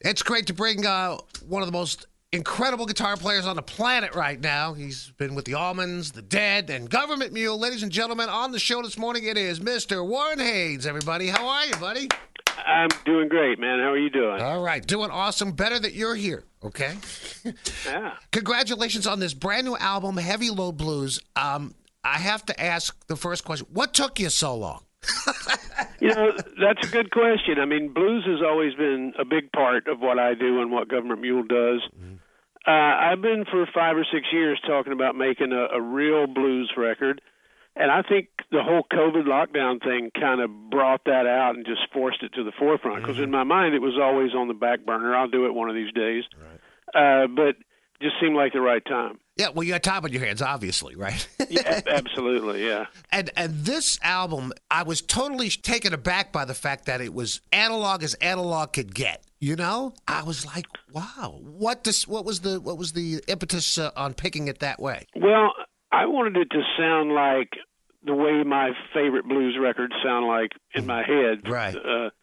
It's great to bring one of the most incredible guitar players on the planet right now. He's been with the Allmans, the Dead, and Government Mule. Ladies and gentlemen, on the show this morning, it is Mr. Warren Haynes, everybody. How are you, buddy? I'm doing great, man. How are you doing? All right, doing awesome. Better that you're here, okay? Yeah. Congratulations on this brand new album, Heavy Load Blues. I have to ask the first question. What took you so long? That's a good question. I mean, blues has always been a big part of what I do and what Government Mule does. I've been for 5 or 6 years talking about making a real blues record, and I think the whole COVID lockdown thing kind of brought that out and just forced it to the forefront, because in my mind it was always on the back burner. I'll do it one of these days. Right. But just seemed like the right time. Yeah, well, you got time on your hands, obviously, right? Yeah, absolutely, yeah. And this album, I was totally taken aback by the fact that it was analog as analog could get. You know, I was like, wow. What was the impetus on picking it that way? Well, I wanted it to sound like the way my favorite blues records sound like in my head. Right.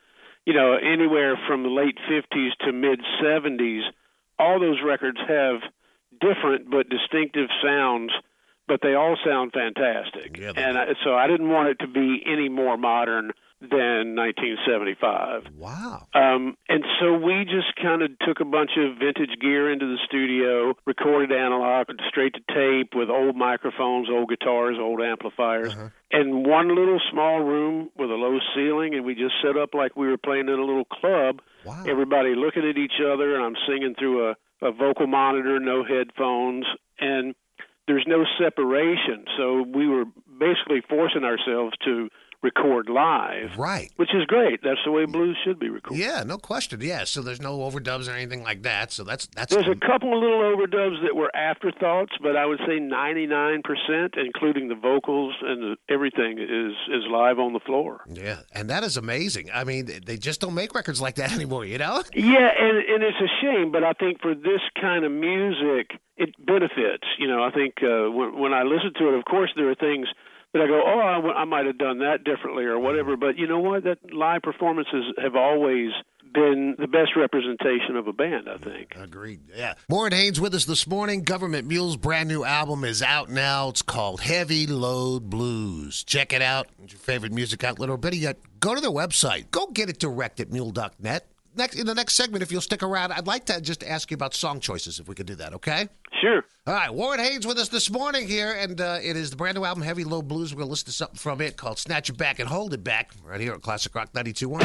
Anywhere from the late 50s to mid 70s, all those records have different but distinctive sounds, but they all sound fantastic. Yeah, so I didn't want it to be any more modern than 1975. Wow. And so we just kind of took a bunch of vintage gear into the studio, recorded analog, straight to tape with old microphones, old guitars, old amplifiers, and one little small room with a low ceiling, and we just set up like we were playing in a little club. Wow. Everybody looking at each other, and I'm singing through a vocal monitor, no headphones, and there's no separation. So we were basically forcing ourselves to record live, right? Which is great. That's the way blues should be recorded. Yeah, no question. Yeah, so there's no overdubs or anything like that. So that's. There's a couple of little overdubs that were afterthoughts, but I would say 99%, including the vocals and everything, is live on the floor. Yeah, and that is amazing. I mean, they just don't make records like that anymore, you know? Yeah, and it's a shame, but I think for this kind of music, it benefits. I think when I listen to it, of course, there are things that I go, I might have done that differently or whatever. But you know what? That live performances have always been the best representation of a band, I think. Agreed. Yeah. Warren Haynes with us this morning. Government Mule's brand new album is out now. It's called Heavy Load Blues. Check it out. It's your favorite music outlet, or better yet, go to their website. Go get it direct at mule.net. In the next segment, if you'll stick around, I'd like to just ask you about song choices, if we could do that, okay? Sure. All right, Warren Haynes with us this morning here, and it is the brand new album, Heavy Load Blues. We're going to listen to something from it called Snatch It Back and Hold It Back, right here at Classic Rock 92.1.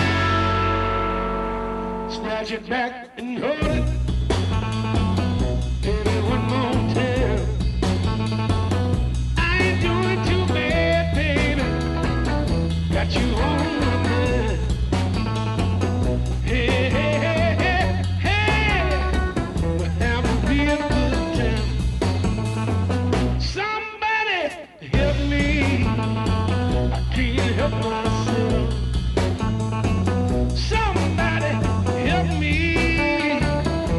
Snatch it back and hold it. Baby, one more time. I ain't doing too bad, baby. Got you on my mind. Hey, hey, hey, hey, hey. We'll have a real good time. Somebody help me. I can't help myself. Somebody help me.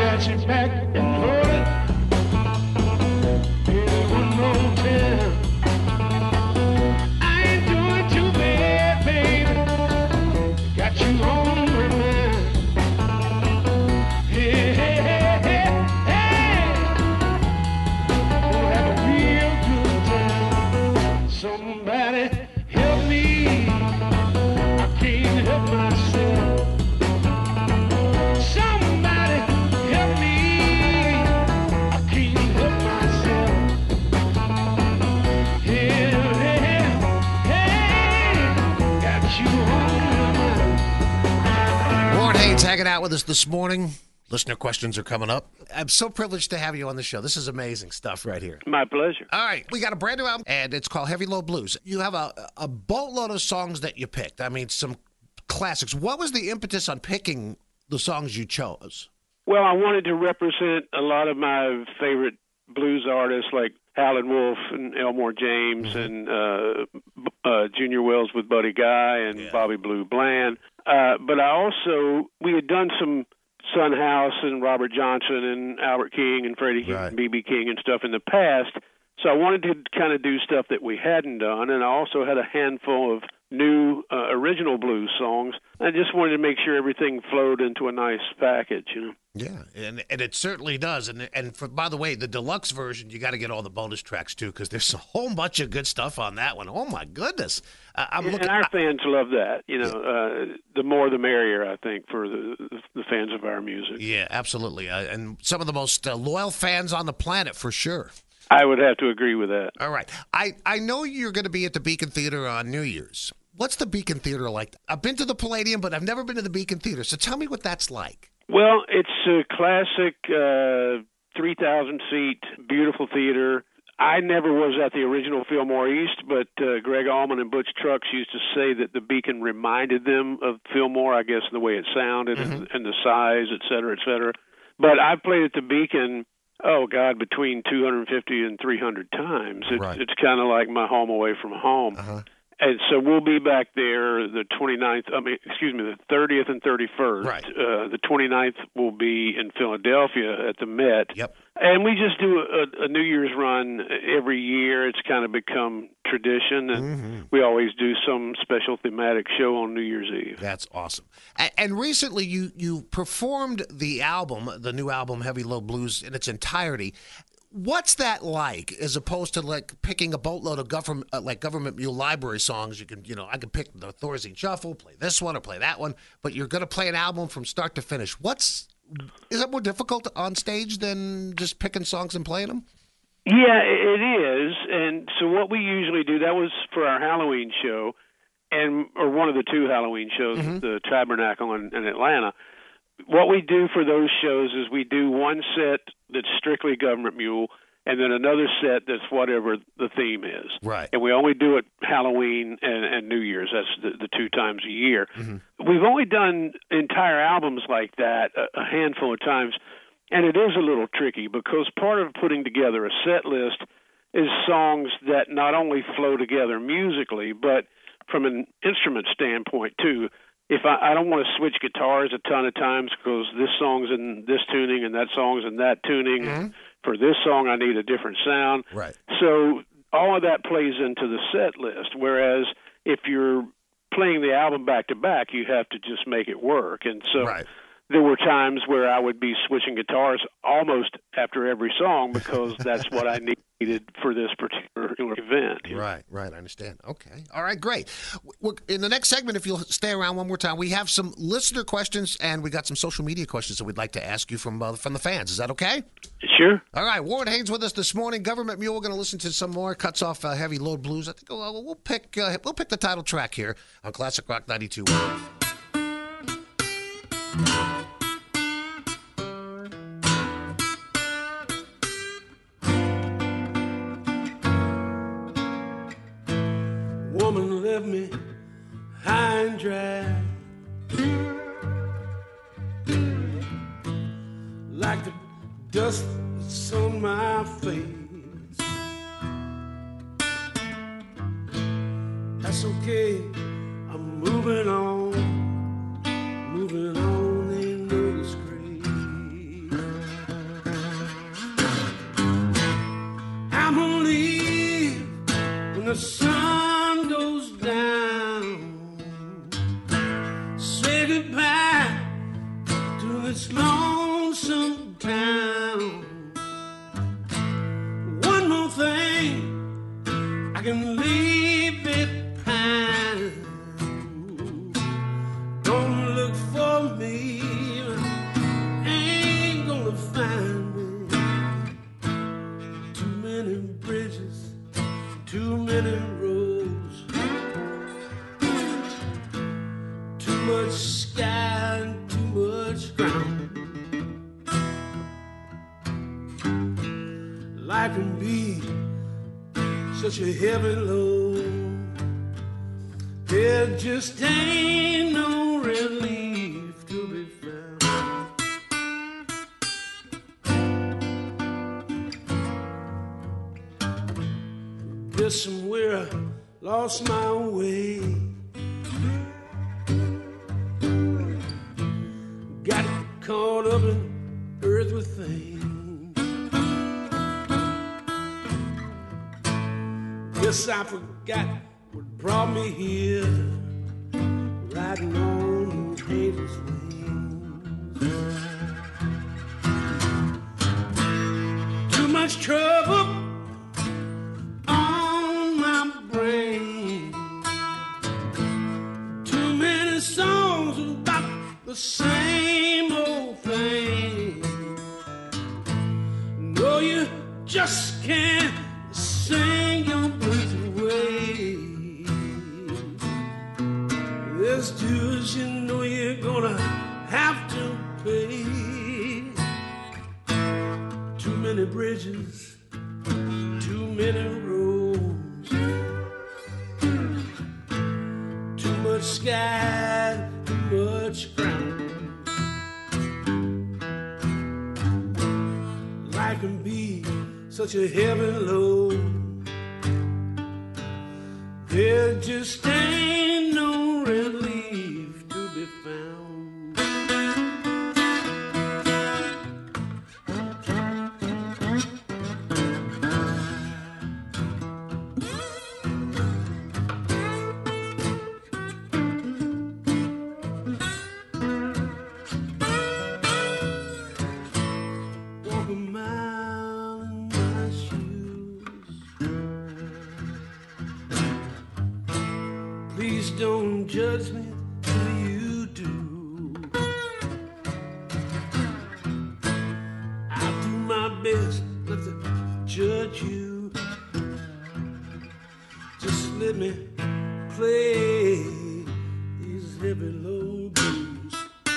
scratch it back and hold it. Hit it one more time. I ain't doing too bad, baby. Got you on my mind. Hey, hey, hey, hey, hey. Gonna have a real good time. Somebody help me. I can't help myself. Somebody help me. I can't help myself. Hey, hey, hey. Got you on my mind. Warren Haynes hanging out with us this morning. Listener questions are coming up. I'm so privileged to have you on the show. This is amazing stuff right here. My pleasure. All right, we got a brand new album, and it's called Heavy Load Blues. You have a boatload of songs that you picked. I mean, some classics. What was the impetus on picking the songs you chose? Well, I wanted to represent a lot of my favorite blues artists like Howlin' Wolf and Elmore James and Junior Wells with Buddy Guy and Bobby Blue Bland. But we had done some Son House and Robert Johnson and Albert King and Freddie King and B.B. King and stuff in the past. So I wanted to kind of do stuff that we hadn't done, and I also had a handful of new original blues songs. I just wanted to make sure everything flowed into a nice package, you know. Yeah, and it certainly does. And by the way, the deluxe version, you got to get all the bonus tracks, too, because there's a whole bunch of good stuff on that one. Oh, my goodness. And our fans love that. You know, the more the merrier, I think, for the fans of our music. Yeah, absolutely. And some of the most loyal fans on the planet, for sure. I would have to agree with that. All right. I know you're going to be at the Beacon Theater on New Year's. What's the Beacon Theater like? I've been to the Palladium, but I've never been to the Beacon Theater. So tell me what that's like. Well, it's a classic 3,000-seat, beautiful theater. I never was at the original Fillmore East, but Greg Allman and Butch Trucks used to say that the Beacon reminded them of Fillmore, I guess, the way it sounded and the size, et cetera, et cetera. But I've played at the Beacon, between 250 and 300 times. It's kind of like my home away from home. And so we'll be back there the 30th and 31st. Right. The 29th will be in Philadelphia at the Met. Yep. And we just do a New Year's run every year. It's kind of become tradition, and we always do some special thematic show on New Year's Eve. That's awesome. And recently you performed the album, the new album, Heavy Load Blues, in its entirety. What's that like, as opposed to like picking a boatload of Government Mule Library songs? I can pick the Thorazine Shuffle, play this one or play that one, but you're going to play an album from start to finish. Is that more difficult on stage than just picking songs and playing them? Yeah, it is. And so what we usually do, that was for our Halloween show, or one of the two Halloween shows at the Tabernacle in Atlanta. What we do for those shows is we do one set that's strictly Government Mule, and then another set that's whatever the theme is. Right. And we only do it Halloween and New Year's. That's the 2 times a year. We've only done entire albums like that a handful of times, and it is a little tricky because part of putting together a set list is songs that not only flow together musically, but from an instrument standpoint, too. If I don't want to switch guitars a ton of times because this song's in this tuning and that song's in that tuning. For this song, I need a different sound. Right. So all of that plays into the set list, whereas if you're playing the album back to back, you have to just make it work. And so there were times where I would be switching guitars almost after every song because that's what I needed for this particular event. Right, I understand. Okay. All right, great. In the next segment, if you'll stay around one more time, we have some listener questions and we got some social media questions that we'd like to ask you from the fans. Is that okay? Sure. All right, Warren Haynes with us this morning. Government Mule. We're going to listen to some more cuts off Heavy Load Blues. I think we'll pick the title track here on Classic Rock 92. Woman left me high and dry, like the dust that's on my face. That's okay, I'm moving on, ain't no disgrace. this lonesome town. One more thing, I can leave it behind. Don't look for me, ain't gonna find me. Too many bridges, too many roads, too much sky and too much ground. Life can be such a heavy load. There just ain't no relief to be found. Guess somewhere I lost my way. Got caught up in earthly things. Guess I forgot what brought me here, riding on those angel's wings. Too much trouble on my brain. Too many songs about the same old thing. No, you just can't sing your blues away. There's dues you know you're gonna have to pay. Too many bridges, too many roads, too much sky, too much ground. Life can be such a heavy load. There just ain't no relief to be found. Walk a mile in my shoes. Please don't judge me till you do. I'll do my best not to judge you. Just let me play these heavy low blues.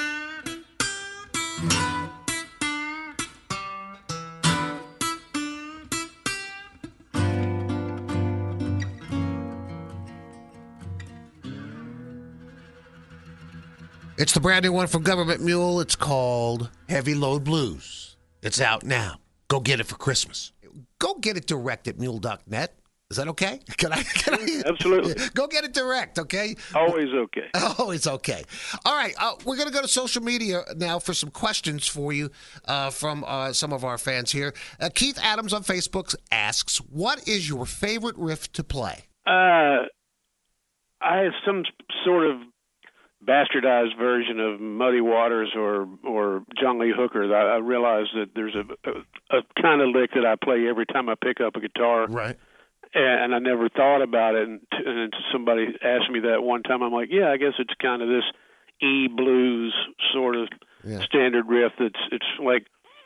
It's the brand new one from Government Mule. It's called Heavy Load Blues. It's out now. Go get it for Christmas. Go get it direct at mule.net. Is that okay? Can I? Absolutely. Go get it direct, okay? Always okay. Always okay. All right. We're going to go to social media now for some questions for you from some of our fans here. Keith Adams on Facebook asks, what is your favorite riff to play? I have some sort of bastardized version of Muddy Waters or John Lee Hooker. I realize that there's a kind of lick that I play every time I pick up a guitar. Right. And I never thought about it. And somebody asked me that one time. I'm like, yeah, I guess it's kind of this E-blues sort of standard riff. It's like,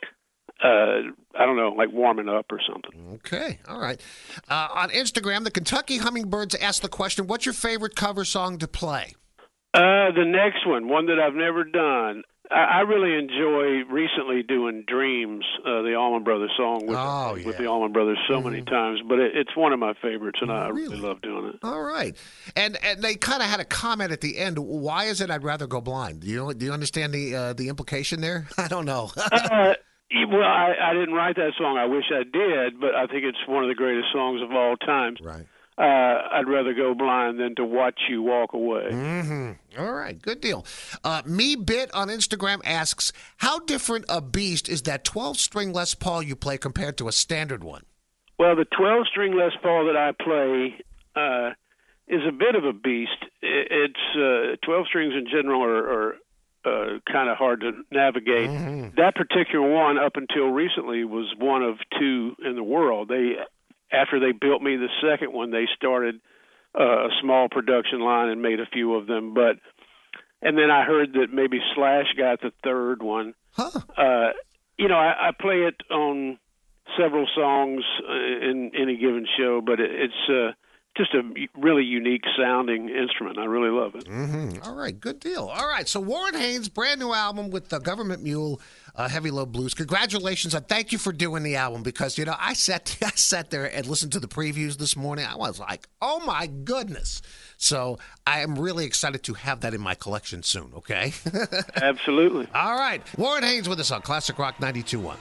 I don't know, like warming up or something. Okay. All right. On Instagram, the Kentucky Hummingbirds asked the question, what's your favorite cover song to play? The next one that I've never done. I really enjoy recently doing Dreams, the Allman Brothers song with the Allman Brothers so many times, but it's one of my favorites, and I really love doing it. All right. And they kind of had a comment at the end. Why is it I'd rather go blind? Do you understand the implication there? I don't know. Well, I didn't write that song. I wish I did, but I think it's one of the greatest songs of all time. Right. I'd rather go blind than to watch you walk away. Mm-hmm. All right, good deal. MeBit on Instagram asks, how different a beast is that 12-string Les Paul you play compared to a standard one? Well, the 12-string Les Paul that I play is a bit of a beast. It's 12 strings in general are kind of hard to navigate. Mm-hmm. That particular one, up until recently, was one of two in the world. After they built me the second one, they started a small production line and made a few of them. And then I heard that maybe Slash got the third one. Huh. I play it on several songs in any given show, but it's just a really unique sounding instrument. I really love it. Mm-hmm. All right, good deal. All right, so Warren Haynes, brand new album with the Government Mule, Heavy Load Blues. Congratulations, and thank you for doing the album because I sat there and listened to the previews this morning. I was like, oh my goodness. So I am really excited to have that in my collection soon. Okay. Absolutely. All right, Warren Haynes with us on Classic Rock 92.1.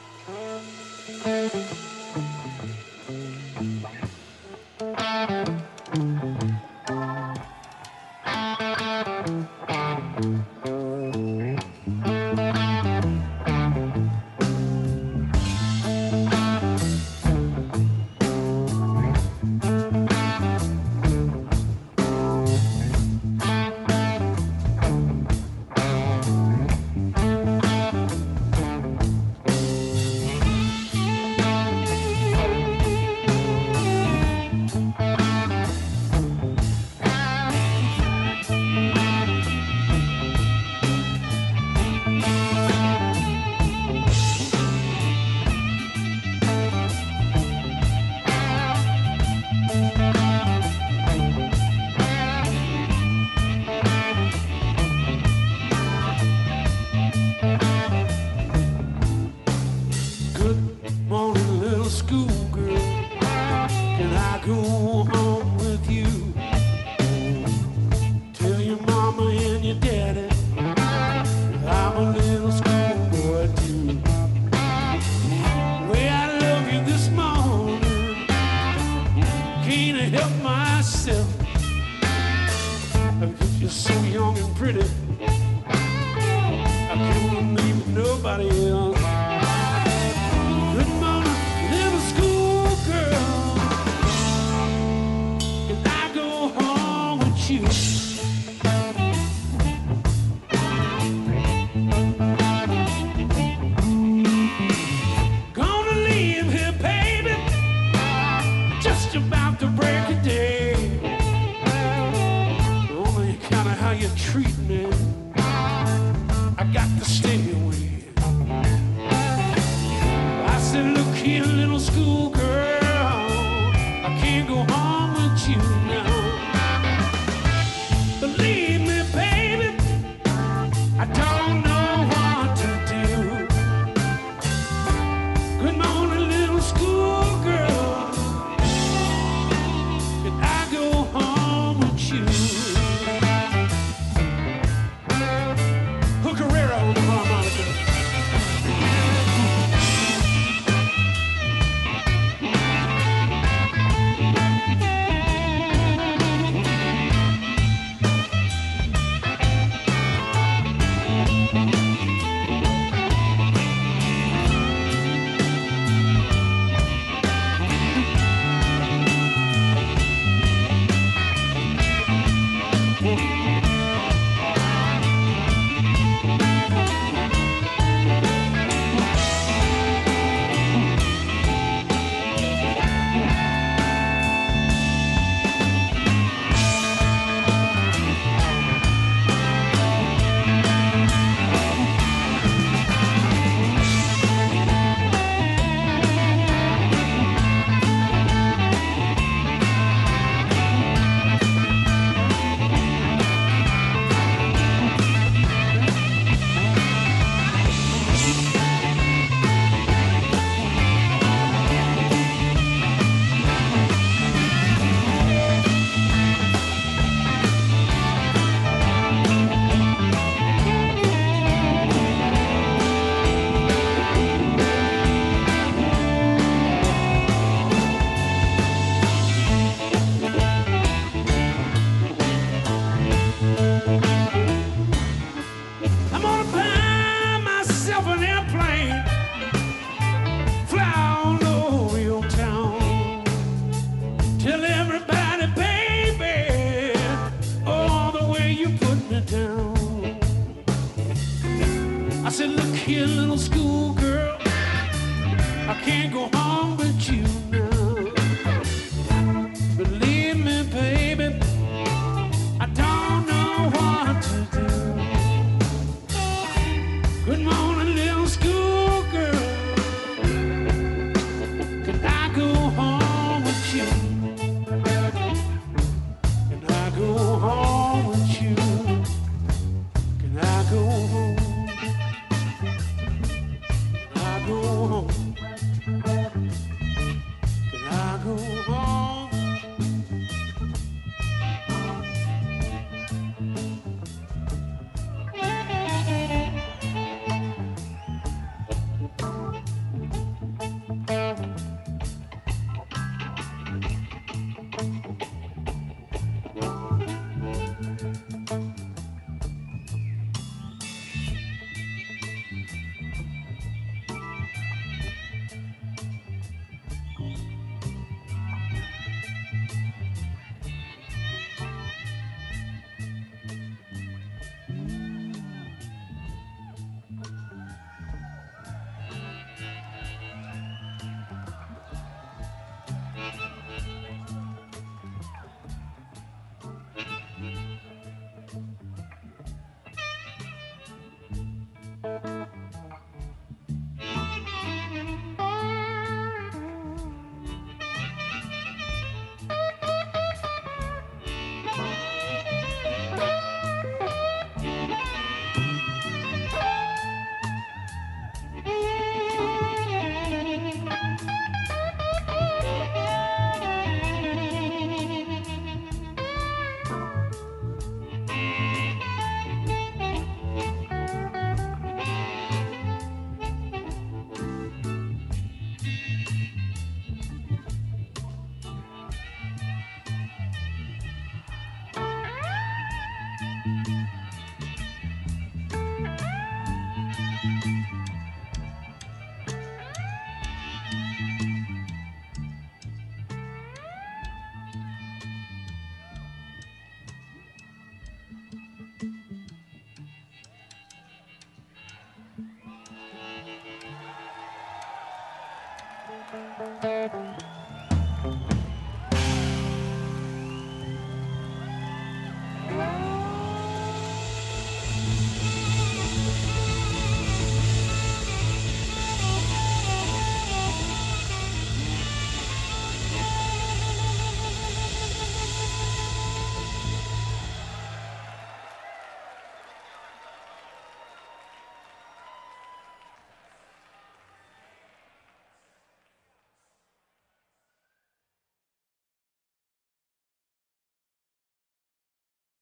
can't go home.